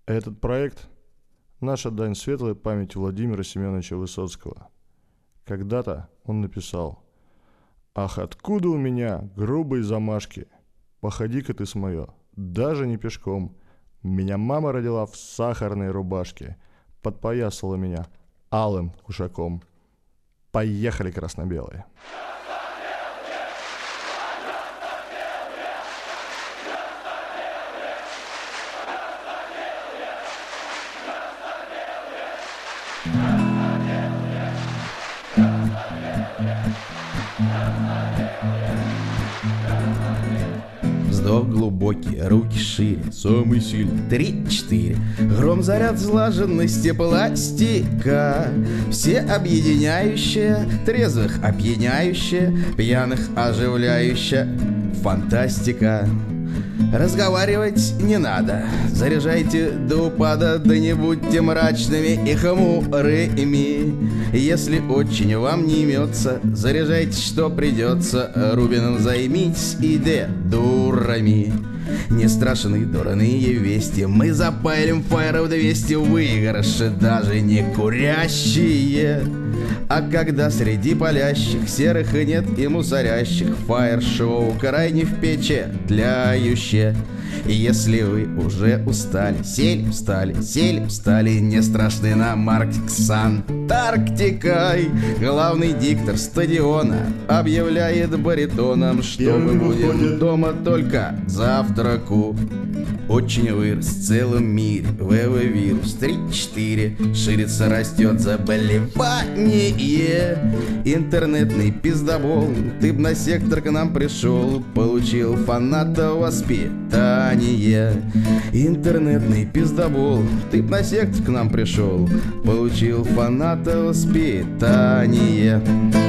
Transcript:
Этот проект – наша дань светлой памяти Владимира Семеновича Высоцкого. Когда-то он написал: «Ах, откуда у меня грубые замашки? Походи-ка ты с моё, даже не пешком. Меня мама родила в сахарной рубашке, подпоясала меня алым кушаком. Поехали, красно-белые!» Вздох глубокий, руки шире, самый сильный 3-4. Гром, заряд слаженности пластика, все объединяющее, трезвых опьяняющее, пьяных оживляющая фантастика. Разговаривать не надо, заряжайте до упада, да не будьте мрачными и хмурыми. Если очень вам не имется, заряжайте, что придется, Рубином займитесь и дурами. Не страшны дурные вести, мы запалим фаеров 200, выигрыши даже не курящие. А когда среди палящих серых и нет и мусорящих, фаер-шоу крайне впечатляющее. И если вы уже устали, сели, встали, не страшны нам Арктик с Антарктикой. Главный диктор стадиона объявляет баритоном, что мы будем дома только к завтраку. Очень вырос в целом мире ВВ-вирус 3-4. Ширится, растет заболевание. Интернетный пиздобол, ты б на сектор к нам пришел, получил фанатов воспитание. Интернетный пиздобол, ты б на сектор к нам пришел, получил фанатов воспитание.